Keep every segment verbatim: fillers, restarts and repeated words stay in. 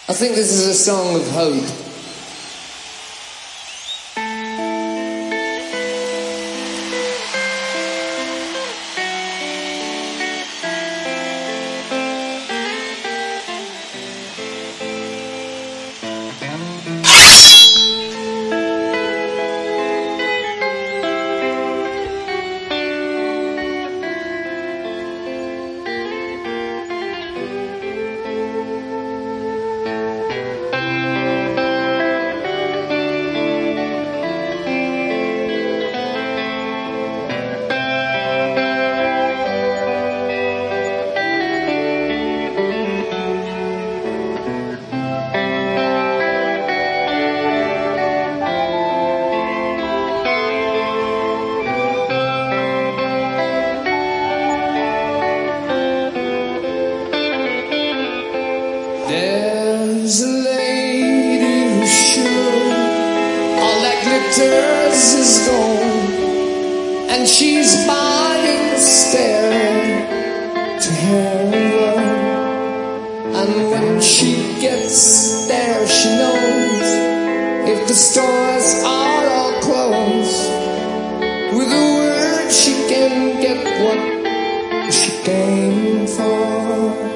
I think this is a song of hope. There's a lady who's sure all that glitters is gold, and she's buying the stair to heaven. And when she gets there, she knows if the stores are all closed, with a word she can get what she came for.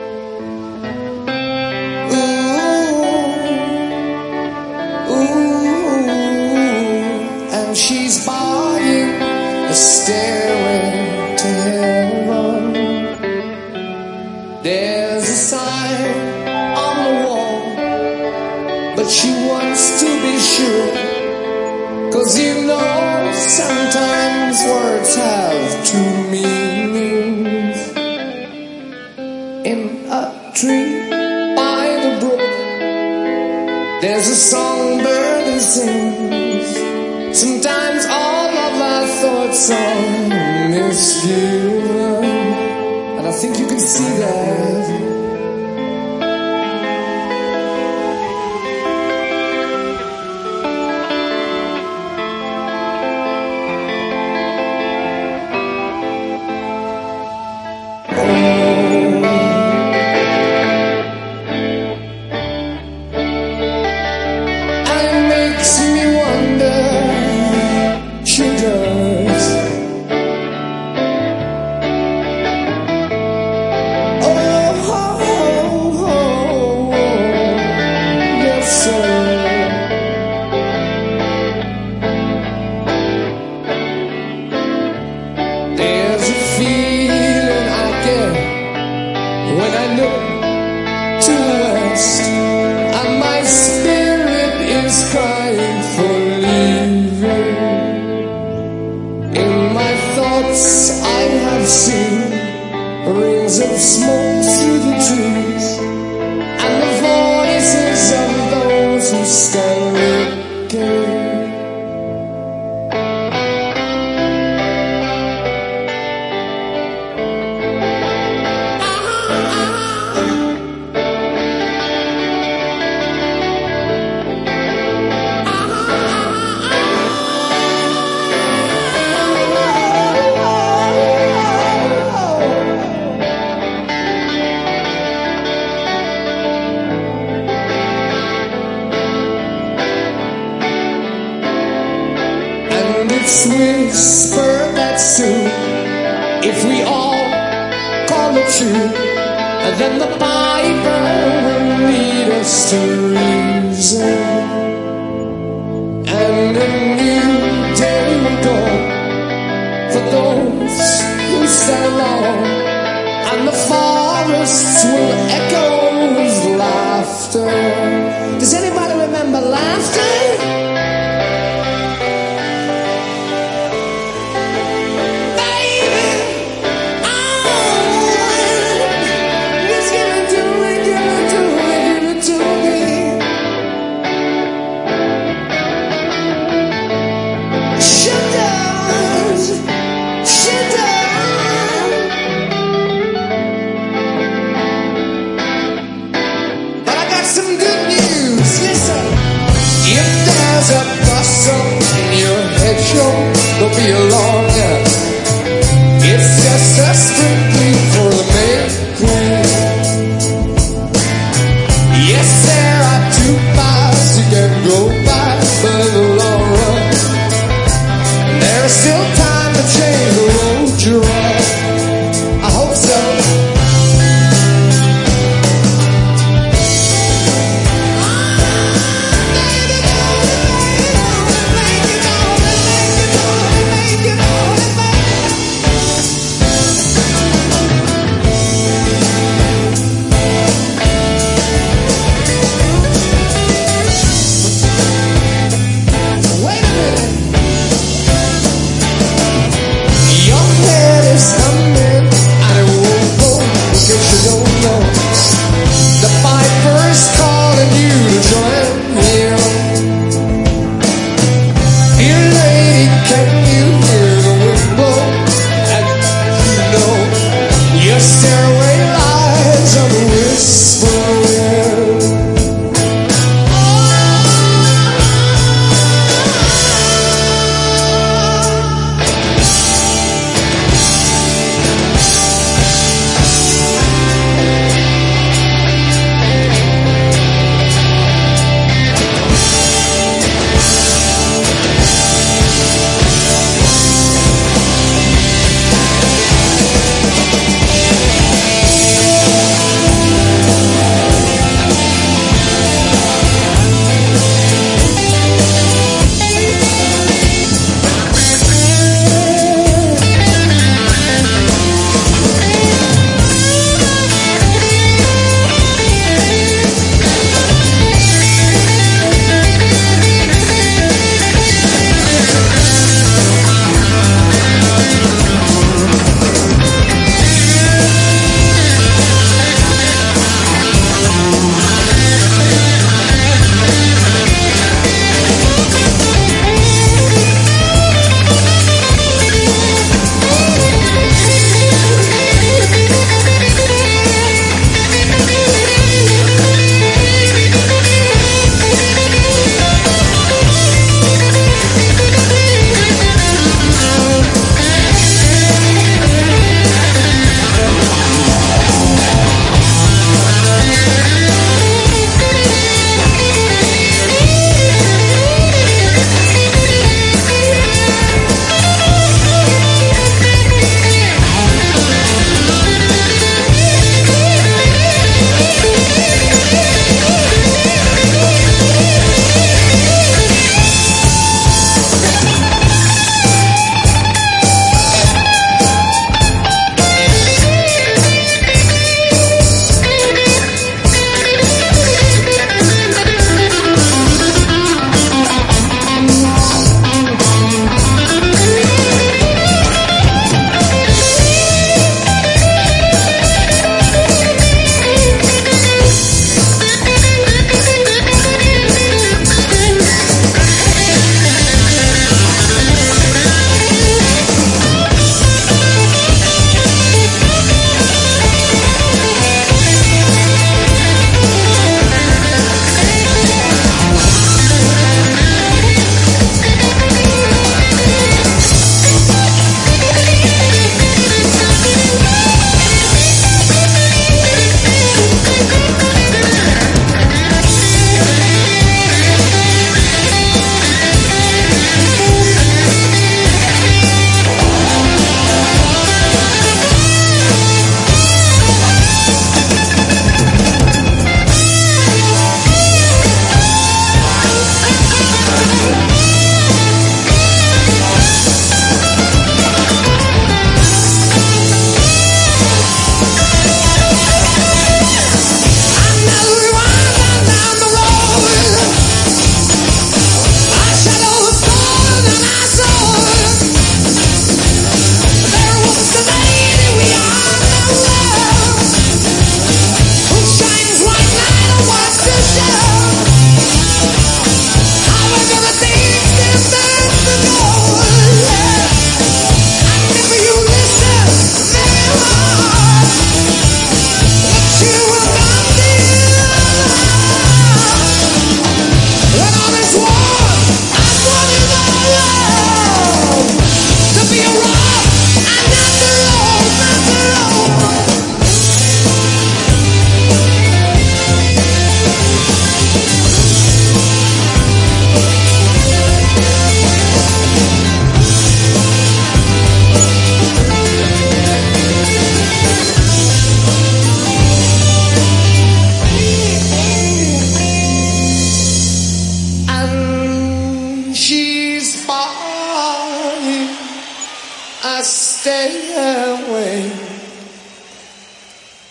She's buying a stairway to heaven. There's a sign on the wall, but she wants to be sure, 'cause you know sometimes words have two meanings. In a tree by the brook, there's a songbird who sings. Sometimes all of our thoughts are misgiven, and I think you can see that. When I look to the west, and my spirit is crying for leaving. In my thoughts I have seen rings of smoke through the trees, and the voices of those who stand looking. It's whispered that soon, if we all call it true, then the Bible will lead us to reason, and a new day will dawn for those who stand long, and the forests will echo with laughter. Does anybody remember laughter? There's a blossom in your hedgerow, don't be alarmed. It's just a strictly for the making. Yes,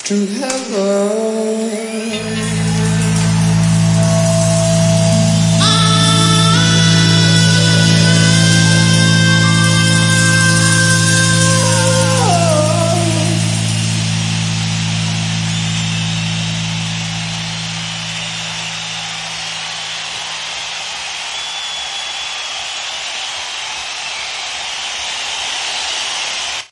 to heaven.